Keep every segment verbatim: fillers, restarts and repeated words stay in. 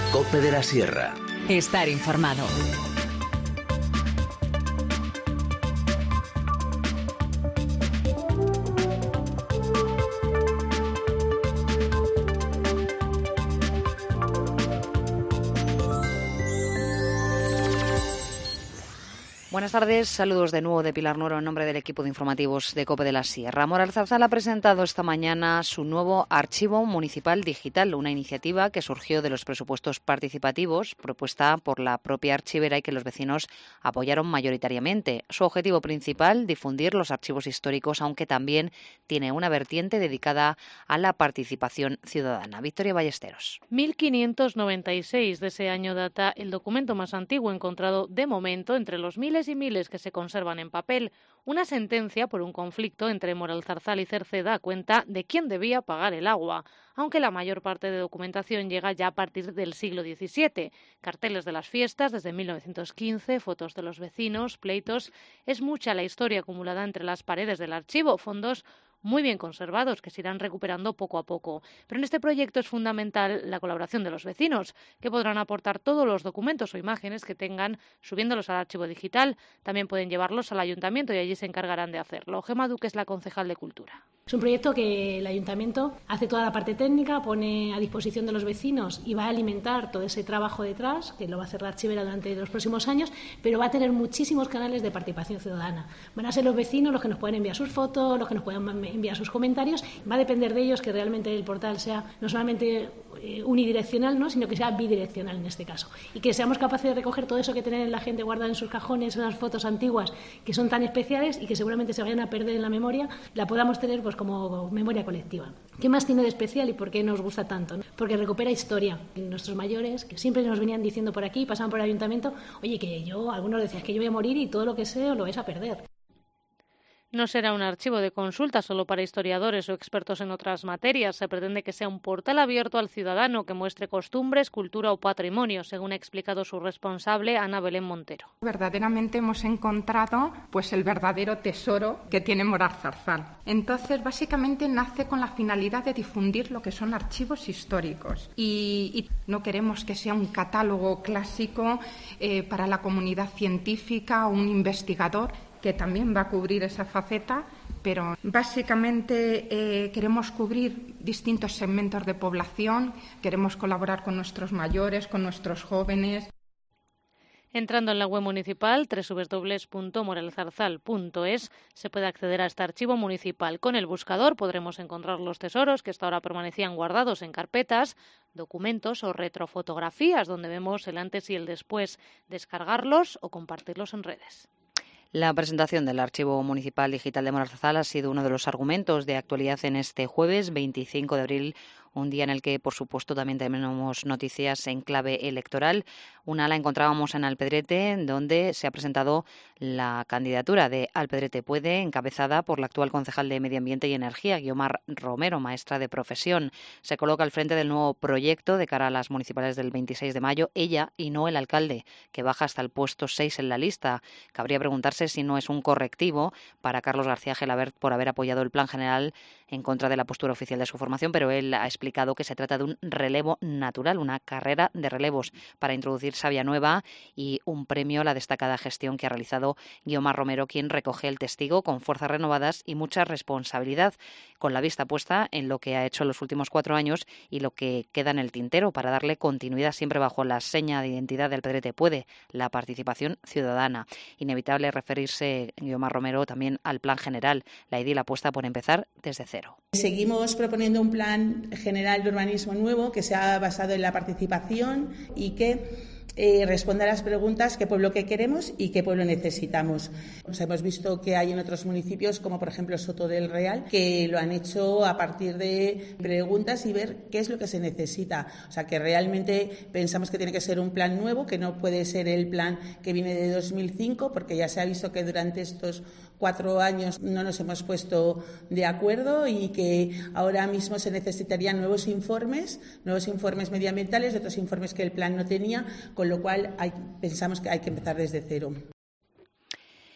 COPE de la Sierra. Estar informado. Buenas tardes, saludos de nuevo de Pilar Nuero en nombre del equipo de informativos de COPE de la Sierra. Moral Zarzal ha presentado esta mañana su nuevo Archivo Municipal Digital, una iniciativa que surgió de los presupuestos participativos propuesta por la propia archivera y que los vecinos apoyaron mayoritariamente. Su objetivo principal, difundir los archivos históricos, aunque también tiene una vertiente dedicada a la participación ciudadana. Victoria Ballesteros. mil quinientos noventa y seis, de ese año data el documento más antiguo encontrado de momento entre los miles y miles que se conservan en papel. Una sentencia por un conflicto entre Moralzarzal y Cerce da cuenta de quién debía pagar el agua, aunque la mayor parte de documentación llega ya a partir del siglo diecisiete. Carteles de las fiestas desde mil novecientos quince, fotos de los vecinos, pleitos. Es mucha la historia acumulada entre las paredes del archivo, fondos muy bien conservados que se irán recuperando poco a poco. Pero en este proyecto es fundamental la colaboración de los vecinos, que podrán aportar todos los documentos o imágenes que tengan subiéndolos al archivo digital. También pueden llevarlos al ayuntamiento y allí se encargarán de hacerlo. Gemma Duque es la concejal de Cultura. Es un proyecto que el ayuntamiento hace toda la parte técnica, pone a disposición de los vecinos y va a alimentar todo ese trabajo detrás, que lo va a hacer la archivera durante los próximos años, pero va a tener muchísimos canales de participación ciudadana. Van a ser los vecinos los que nos pueden enviar sus fotos, los que nos pueden enviar sus comentarios. Va a depender de ellos que realmente el portal sea no solamente unidireccional, ¿no?, sino que sea bidireccional en este caso. Y que seamos capaces de recoger todo eso que tiene la gente guardada en sus cajones, esas fotos antiguas que son tan especiales y que seguramente se vayan a perder en la memoria, la podamos tener pues como memoria colectiva. ¿Qué más tiene de especial y por qué nos gusta tanto, ¿no? Porque recupera historia. Nuestros mayores, que siempre nos venían diciendo por aquí, pasaban por el ayuntamiento, oye, que yo, algunos decían que yo voy a morir y todo lo que sé lo vais a perder. No será un archivo de consulta solo para historiadores o expertos en otras materias. Se pretende que sea un portal abierto al ciudadano que muestre costumbres, cultura o patrimonio, según ha explicado su responsable, Ana Belén Montero. Verdaderamente hemos encontrado pues el verdadero tesoro que tiene Moralzarzal. Entonces, básicamente nace con la finalidad de difundir lo que son archivos históricos. Y, y no queremos que sea un catálogo clásico eh, para la comunidad científica o un investigador, que también va a cubrir esa faceta, pero básicamente eh, queremos cubrir distintos segmentos de población, queremos colaborar con nuestros mayores, con nuestros jóvenes. Entrando en la web municipal, doble u doble u doble u punto moralzarzal punto es, se puede acceder a este archivo municipal. Con el buscador podremos encontrar los tesoros que hasta ahora permanecían guardados en carpetas, documentos o retrofotografías, donde vemos el antes y el después, descargarlos o compartirlos en redes. La presentación del Archivo Municipal Digital de Moralzarzal ha sido uno de los argumentos de actualidad en este jueves veinticinco de abril, un día en el que, por supuesto, también tenemos noticias en clave electoral. Una la encontrábamos en Alpedrete, donde se ha presentado la candidatura de Alpedrete Puede, encabezada por la actual concejal de Medio Ambiente y Energía, Guiomar Romero, maestra de profesión. Se coloca al frente del nuevo proyecto de cara a las municipales del veintiséis de mayo, ella y no el alcalde, que baja hasta el puesto seis en la lista. Cabría preguntarse si no es un correctivo para Carlos García Gelabert por haber apoyado el plan general en contra de la postura oficial de su formación, pero él ha explicado que se trata de un relevo natural, una carrera de relevos para introducir savia nueva y un premio a la destacada gestión que ha realizado Guiomar Romero, quien recoge el testigo con fuerzas renovadas y mucha responsabilidad, con la vista puesta en lo que ha hecho en los últimos cuatro años y lo que queda en el tintero para darle continuidad siempre bajo la seña de identidad del Alpedrete Puede, la participación ciudadana. Inevitable referirse, Guiomar Romero, también al plan general, la idea y la apuesta por empezar desde cero. Seguimos proponiendo un plan general de urbanismo nuevo que sea basado en la participación y que Eh, responda a las preguntas qué pueblo que queremos y qué pueblo necesitamos. O sea, hemos visto que hay en otros municipios, como por ejemplo Soto del Real, que lo han hecho a partir de preguntas y ver qué es lo que se necesita. O sea, que realmente pensamos que tiene que ser un plan nuevo, que no puede ser el plan que viene de dos mil cinco, porque ya se ha visto que durante estos cuatro años no nos hemos puesto de acuerdo y que ahora mismo se necesitarían nuevos informes, nuevos informes medioambientales, otros informes que el plan no tenía, con lo cual hay, pensamos que hay que empezar desde cero.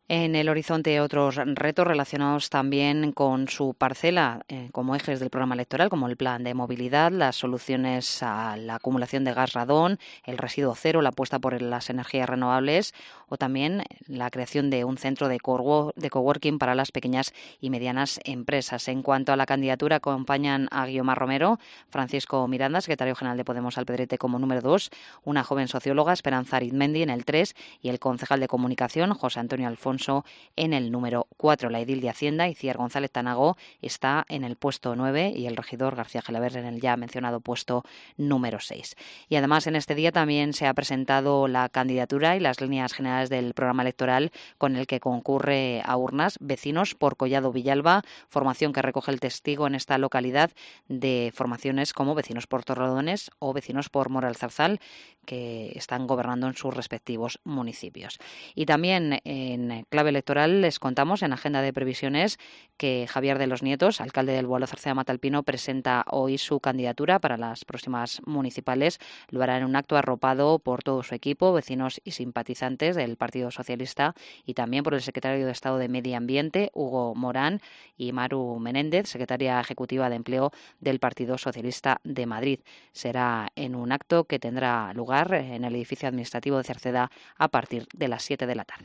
En el horizonte otros retos relacionados también con su parcela eh, como ejes del programa electoral, como el plan de movilidad, las soluciones a la acumulación de gas radón, el residuo cero, la apuesta por las energías renovables o también la creación de un centro de coworking para las pequeñas y medianas empresas. En cuanto a la candidatura, acompañan a Guiomar Romero, Francisco Miranda, secretario general de Podemos Alpedrete, como número dos, una joven socióloga, Esperanza Arizmendi, en el tres, y el concejal de comunicación, José Antonio Alfonso, en el número cuatro. La edil de Hacienda, Itziar González Tanago, está en el puesto nueve y el regidor García Gelabert en el ya mencionado puesto número seis. Y además en este día también se ha presentado la candidatura y las líneas generales del programa electoral con el que concurre a urnas Vecinos por Collado Villalba, formación que recoge el testigo en esta localidad de formaciones como Vecinos por Torrelodones o Vecinos por Moralzarzal, que están gobernando en sus respectivos municipios. Y también en clave electoral les contamos en agenda de previsiones que Javier de los Nietos, alcalde del Boalo Zarcea Matalpino, presenta hoy su candidatura para las próximas municipales. Lo hará en un acto arropado por todo su equipo, vecinos y simpatizantes del Partido Socialista, y también por el secretario de Estado de Medio Ambiente, Hugo Morán, y Maru Menéndez, secretaria ejecutiva de Empleo del Partido Socialista de Madrid. Será en un acto que tendrá lugar en el edificio administrativo de Cerceda a partir de las siete de la tarde.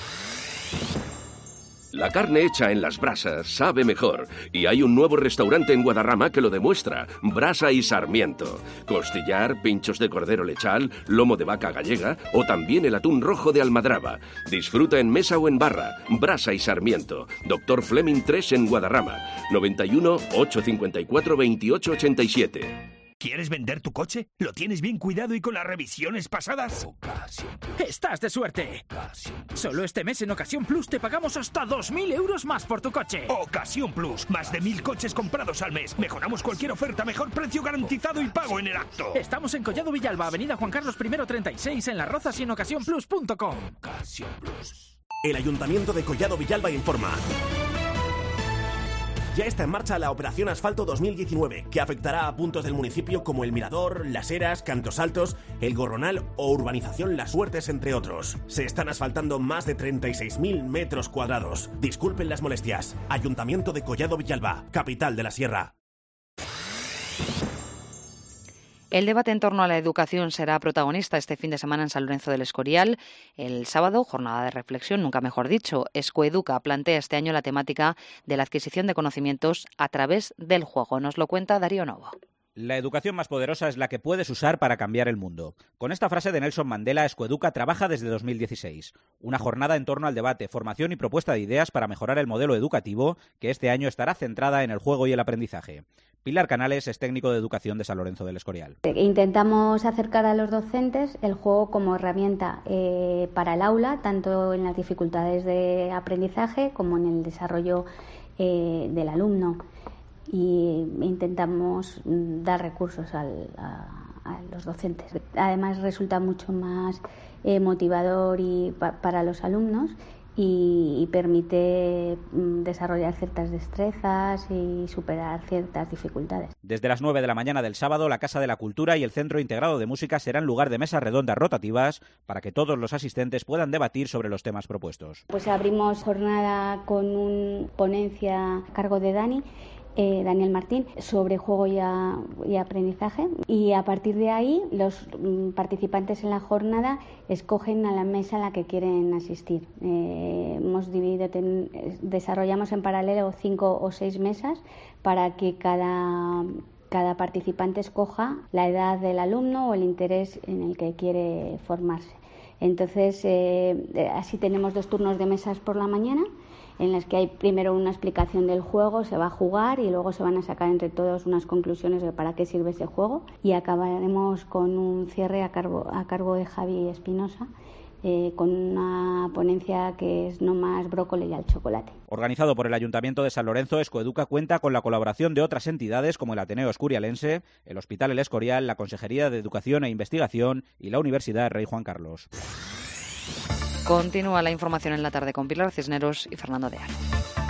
La carne hecha en las brasas sabe mejor y hay un nuevo restaurante en Guadarrama que lo demuestra, Brasa y Sarmiento. Costillar, pinchos de cordero lechal, lomo de vaca gallega o también el atún rojo de almadraba. Disfruta en mesa o en barra, Brasa y Sarmiento. Doctor Fleming tres en Guadarrama, noventa y uno, ochocientos cincuenta y cuatro, veintiocho ochenta y siete. ¿Quieres vender tu coche? ¿Lo tienes bien cuidado y con las revisiones pasadas? ¡Estás de suerte! Solo este mes en Ocasión Plus te pagamos hasta dos mil euros más por tu coche. Ocasión Plus. Más de mil coches comprados al mes. Mejoramos cualquier oferta, mejor precio garantizado y pago en el acto. Estamos en Collado Villalba, avenida Juan Carlos primero treinta y seis, en Las Rozas y en ocasión plus punto com. Ocasión Plus. El Ayuntamiento de Collado Villalba informa. Ya está en marcha la Operación Asfalto dos mil diecinueve, que afectará a puntos del municipio como El Mirador, Las Heras, Cantos Altos, El Gorronal o Urbanización Las Huertes, entre otros. Se están asfaltando más de treinta y seis mil metros cuadrados. Disculpen las molestias. Ayuntamiento de Collado Villalba, capital de la Sierra. El debate en torno a la educación será protagonista este fin de semana en San Lorenzo del Escorial. El sábado, jornada de reflexión, nunca mejor dicho. Escoeduca plantea este año la temática de la adquisición de conocimientos a través del juego. Nos lo cuenta Darío Novo. La educación más poderosa es la que puedes usar para cambiar el mundo. Con esta frase de Nelson Mandela, Escoeduca trabaja desde dos mil dieciséis. Una jornada en torno al debate, formación y propuesta de ideas para mejorar el modelo educativo, que este año estará centrada en el juego y el aprendizaje. Pilar Canales es técnico de educación de San Lorenzo del Escorial. Intentamos acercar a los docentes el juego como herramienta eh, para el aula, tanto en las dificultades de aprendizaje como en el desarrollo eh, del alumno. Y intentamos dar recursos al, a, a los docentes. Además resulta mucho más eh, motivador y pa, para los alumnos y, y permite mm, desarrollar ciertas destrezas y superar ciertas dificultades. Desde las nueve de la mañana del sábado, la Casa de la Cultura y el Centro Integrado de Música serán lugar de mesas redondas rotativas para que todos los asistentes puedan debatir sobre los temas propuestos. Pues abrimos jornada con una ponencia a cargo de Dani, Eh, Daniel Martín, sobre juego y, a, y aprendizaje, y a partir de ahí los mm, participantes en la jornada escogen a la mesa a la que quieren asistir. Eh, hemos dividido, ten, desarrollamos en paralelo cinco o seis mesas para que cada, cada participante escoja la edad del alumno o el interés en el que quiere formarse. Entonces, eh, así tenemos dos turnos de mesas por la mañana, en las que hay primero una explicación del juego, se va a jugar y luego se van a sacar entre todos unas conclusiones de para qué sirve ese juego, y acabaremos con un cierre a cargo, a cargo de Javi Espinosa, eh, con una ponencia que es No más brócoli al chocolate. Organizado por el Ayuntamiento de San Lorenzo, Escoeduca cuenta con la colaboración de otras entidades como el Ateneo Escurialense, el Hospital El Escorial, la Consejería de Educación e Investigación y la Universidad Rey Juan Carlos. Continúa la información en la tarde con Pilar Cisneros y Fernando de Aro.